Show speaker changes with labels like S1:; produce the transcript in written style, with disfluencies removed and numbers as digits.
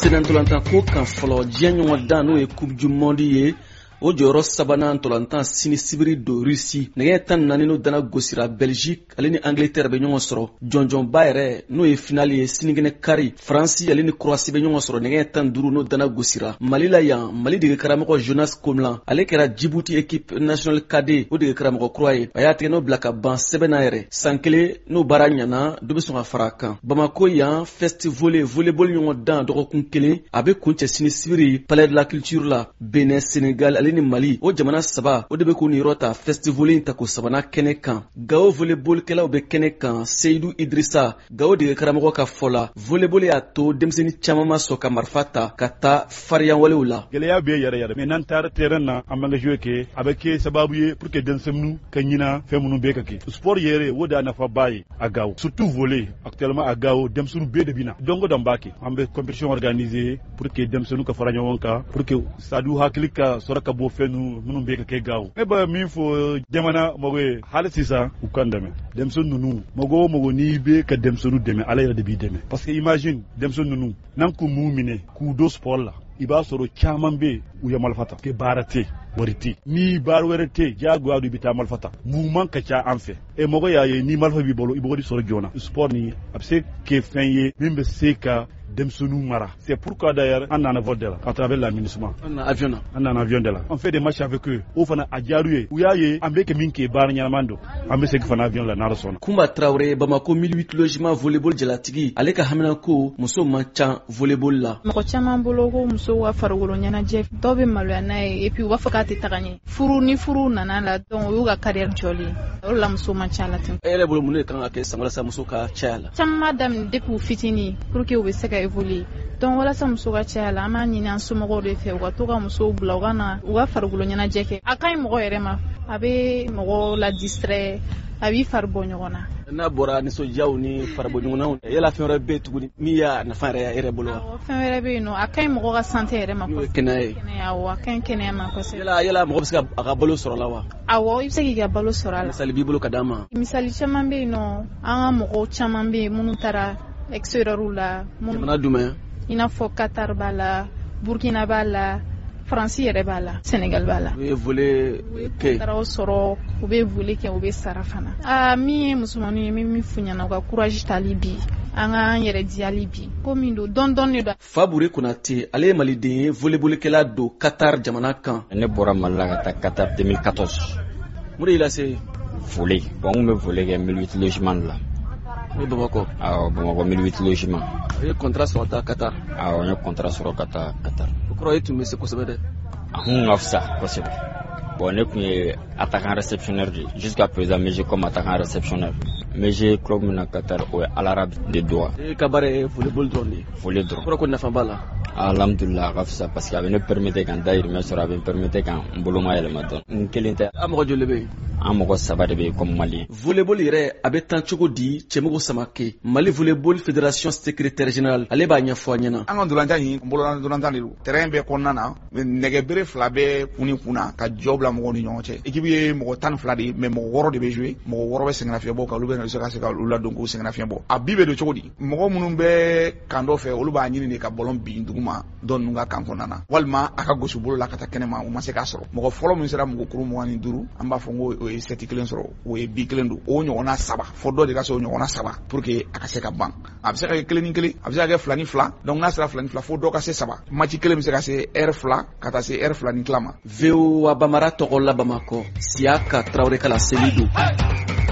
S1: Senantolantan ko kan fɔlɔ diɲɛ ɲɔgɔn dan n'o ye Coupe du Monde ye o jɔyɔrɔ sabanan ntolantan sini sibiri do Russie nɛgɛ 14 n'o dana gosira Belgique ale ni Angleterre bɛ ɲɔgɔn sɔrɔ jɔnjɔnba yɛrɛ n'o ye finale ye sinikɛnɛ kari France ale ni Croatie bɛ ɲɔgɔn sɔrɔ nɛgɛ 15 n'o dana gosira Mali la yan Mali dege karamɔgɔ Jonas Komlan ale kɛra Djibouti équipe nationale cadet o dege karamɔgɔ kura ye a y'a tigɛ n'o bila ka ban sɛbɛnna yɛrɛ san kelen n'o baara ɲana dɔ bɛ sɔn ka fara kan Bamako yan festi volleyball ɲɔgɔn dan dɔgɔkun kelen a bɛ kuncɛ sini sibiri Palais de la Culture la Benin Sénégal ale ni Mali o jamana saba o de bɛ k'u ni yɔrɔ ta festival in ta ko sabana kɛnɛ kan Gao volleyballkɛlaw bɛ kɛnɛ kan Seydou Idrissa Gao dege karamɔgɔ ka fɔ la volleyball y'a to denmisɛnnin caman ma sɔn ka marifa ta ka taa fariyan walew la
S2: gɛlɛya bɛ yɛrɛ mais n'an taara terrain na an b'an ka jouer kɛ a bɛ kɛ sababu ye pour que denmisɛnninw ka ɲina fɛn minnu bɛ ka kɛ sport yɛrɛ o de a nafaba ye a Gao surtout volley actuellement a Gao denmisɛnninw bɛɛ de bɛ na donc o dan b'a kɛ an bɛ compétition organiser pour que denmisɛnninw ka fara ɲɔgɔn kan pour que sadu hakili ka sɔrɔ ka bɔ fɛn minnu bɛ ka kɛ Gao ne bɛ min fɔ jamana mɔgɔ ye hali sisan u kan dɛmɛ denmisɛnnin ninnu mɔgɔ o mɔgɔ n'i bɛ ka denmisɛnninw dɛmɛ ala yɛrɛ de b'i dɛmɛ parce que imagine denmisɛnnin ninnu n'an k'u m'u minɛ k'u don sport la i b'a sɔrɔ caman bɛ u ye marifa ta kɛ baara tɛ wari tɛ ni baara wɛrɛ tɛ diyagoya do i bɛ taa marifa ta mouvement ka ca an fɛ mɔgɔ y'a ye ni marifa b'i bolo i b'o de sɔrɔ joona sport ni a bɛ se kɛ fɛn ye min bɛ se ka denmisɛnninw mara c'est pourquoi d'ailleurs an nana vote de la à travers l'aménagement an nana avion de la on fait des matchs avec eux o fana a diyar'u ye u y'a ye an bɛ kɛ min kɛ baara ɲɛnaman don an bɛ segin fana avion la n'ala sɔnna
S1: Kumba Traoré Bamako 1008 logement volleyball jalatigi ale ka hamina ko muso man ca volleyball la
S3: mɔgɔ caman bolo ko muso ka farikolo ɲɛnajɛ dɔw bɛ maloya n'a ye et puis u b'a fɔ k'a tɛ taga ɲɛ furu nana la donc o y'u ka carrière jɔlen o de la muso man ca la ten.
S1: e yɛrɛ bolo mun de kan ka kɛ san walasa muso ka caya la
S3: caman b'a daminɛ depuis u fitinin pour que u bɛ se ka évoluer donc walasa muso ka caya la an b'a ɲini an somɔgɔw de fɛ u ka to ka musow bila u ka na u ka farikolo ɲɛnajɛ kɛ a ka ɲi mɔgɔ yɛrɛ ma a bɛ mɔgɔ la distraire a b'i fari bɔ ɲɔgɔn na
S1: n'a bɔra nisɔndiyaw ni faribɔ ɲɔgɔnnaw yala fɛn wɛrɛ bɛ yen tuguni min y'a nafa yɛrɛ yɛrɛ bolo wa
S3: fɛn wɛrɛ bɛ yen nɔ a ka ɲi mɔgɔ ka santé yɛrɛ ma
S1: kosɛbɛ
S3: kɛnɛya wa a ka ɲi kɛnɛya ma kosɛbɛ
S1: yala mɔgɔ bɛ se a ka balo sɔrɔ la wa
S3: awɔ i bɛ se k'i ka balo sɔrɔ a la
S1: misali b'i bolo ka d'a ma
S3: misali caman bɛ yen nɔ an ka mɔgɔw caman bɛ yen minnu taara extérieur la
S1: jamana jumɛn
S3: i n'a fɔ Qatar b'a la Burkina b'a la France yɛrɛ b'a la Sénégal b'a la
S1: u ye volley kɛ
S3: taara o sɔrɔ u bɛ volley kɛ u bɛ sara fana min ye musomaninw ye min f'u ɲɛna u ka courage tali bi an k'an yɛrɛ diyali bi ko min don dɔɔni de don
S1: Faburi Konate ale ye maliden ye volleyballkɛla don Qatar jamana kan
S4: ne bɔra Mali la ka taa Qatar 2014
S1: mun de y'i lase
S4: volley bon n kun bɛ volley kɛ 1008 logement la
S1: Bamako
S4: awɔ Bamako 1008 logement
S1: i ye contrat sɔrɔ ka taa Qatar
S4: awɔ n ye contrat sɔrɔ ka taa Qatar
S1: o kɔrɔ e tun bɛ se kosɛbɛ dɛ
S4: a kun ka fisa kosɛbɛ bon ne kun ye attaquant réceptionneur de jusqu'à présent mais j'ai comme attaquant réceptionneur mais j'ai club min na Qatar o ye Al Arab de Doha
S1: e ka baara ye volleyball dɔrɔn de ye
S4: volley dɔrɔn
S1: kɔrɔ ko nafa b'a la
S4: alhamdulillah a ka fisa parce que a bɛ ne permettre kan dayirimɛ sɔrɔ a bɛ permettre kan n bolo ma yɛlɛma dɔn n kelen tɛ
S1: a mɔgɔ joli bɛ yen
S4: an mɔgɔ saba de bɛ yen comme Mali
S1: volleyball yɛrɛ a bɛ tan cogo di Cɛmɔgɔ Samake Mali volleyball fédération secrétaire général ale b'a ɲɛfɔ a ɲɛna
S5: an ka dolantan in bolola dolantan de don terrain bɛɛ kɔnɔna na nɛgɛbere fila bɛ kun kunna ka jɔ bila mɔgɔw ni ɲɔgɔn cɛ équipe ye mɔgɔ 12 de ye mais mɔgɔ 6 de bɛ jouer mɔgɔ 6 bɛ sɛgɛnnafiɲɛbɔ kan olu bɛ se ka se ka olu ladon k'u sɛgɛnnafiɲɛbɔ a bi bɛ don cogo di mɔgɔ minnu bɛ kan dɔ fɛ olu b'a ɲini de ka ballon bin duguma dɔ ninnu ka kan kɔnɔna na walima a ka gosi bolo la ka taa kɛnɛma u ma se k'a sɔrɔ mɔgɔ fɔlɔ min sera mɔgɔ kuru 25 an b'a fɔ n ko o ye seti kelen sɔrɔ o ye bi kelen don o ɲɔgɔnna 3 fɔ dɔ de ka se o ɲɔgɔnna 3 pour que a ka se ka ban a bɛ se ka kɛ 1 ni 1 a bɛ se ka kɛ 2 ni 2 donc n'a sera 2 ni 2 fo dɔ ka se 3 match kelen bɛ se ka se heure 2 ka taa se heure 2 ni tila ma
S1: VOA Bamara tɔgɔ la Bamako Siaka Traoré kala Selidu